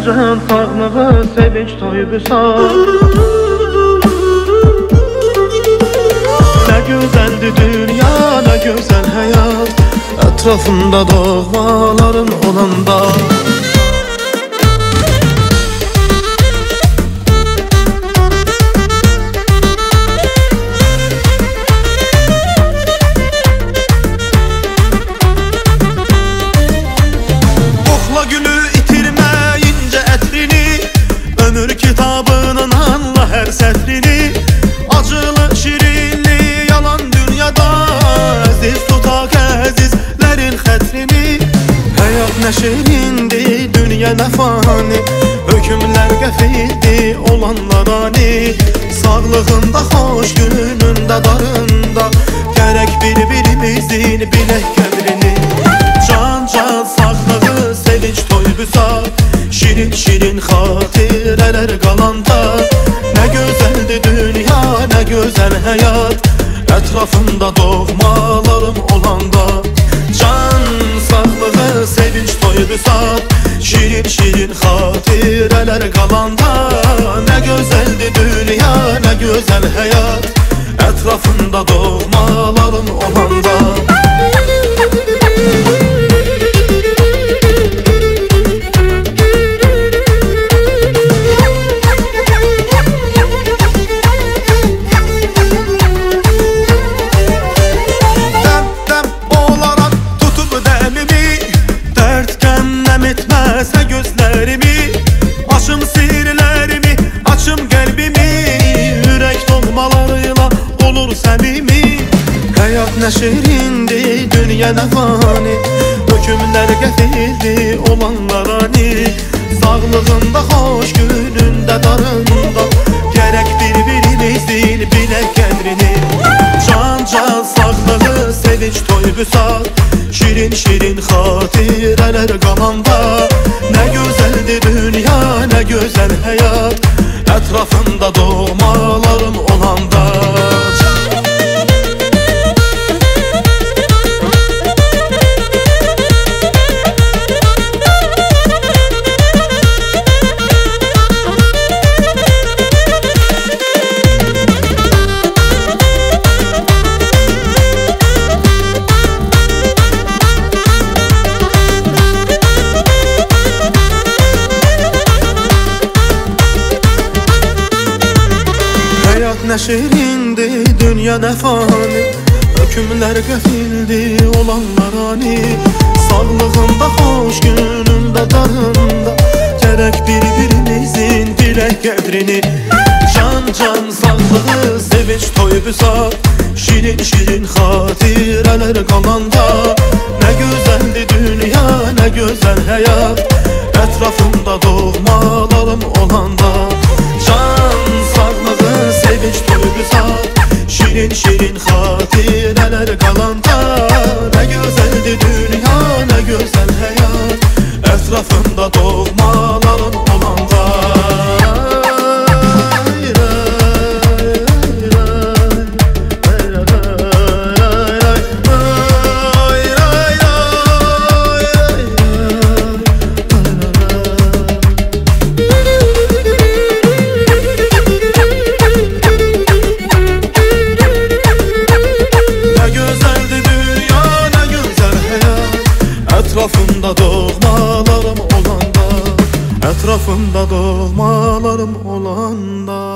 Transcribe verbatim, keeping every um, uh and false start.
can sağlığı, sevinç toyu büsat. Ne güzeldi dünya, ne güzel hayat, etrafında doğmaların olanda. Kokla gülü itirmeyince etrini, ömür kitabının anla her sətrini. Acılı şirinli yalan dünyada, əziz tutak əzizlərin xətrini. Həyat nə şirindi, dünya nə fani, hökümlər qəfildi olanlar ani. Sağlığında, xoş günündə, darında, gərək bir-birimizin bilək qədrini. Can can sağlığı, sevinç toy büsat, şirin şirin xatirələr qalanda. Nə gözəldi dünya, nə gözəl həyat, ətrafında doğmalarım olanda. Can sağlığı, sevinç toy büsat, şirin şirin xatirələr qalanda. Nə gözəldi dünya, nə gözəl həyat, ətrafında doğmalarım olanda. Etməsə gözlərimi, açım sirlərimi, açım qəlbimi, ürək doğmalarıyla olur səmimi. Həyat nə şirindi, dünya nə fani, hökümlər qəfildi olanlar ani. Sağlığında, xoş günündə, darında, gərək bir-birimizin bilək qədrini. Can can sağlığı, sevinç toy büsat, şirin şirin xatirələr qalanda. Nə gözəldi dünya, nə gözəl həyat, ətrafında doğmalarım olanda. Nə şirindi, dünya nə fani, hökümlər qəfildi olanlar ani. Sağlığında, xoş günündə, darında, gərək bir-birimizin bilək qədrini. Can can sağlığı, sevinç toy büsat, şirin şirin xatirələr qalanda. Nə gözəldi dünya, nə gözəl həyat, ətrafında doğmalarım olanda. Can sağlığı, sevinç toy büsat, şirin şirin xatirələr qalanda. Nə gözəldi dünya, nə gözəl həyat, ətrafında doğmalarım olanda. Ətrafında doğmalarım olanda, ətrafında doğmalarım olanda.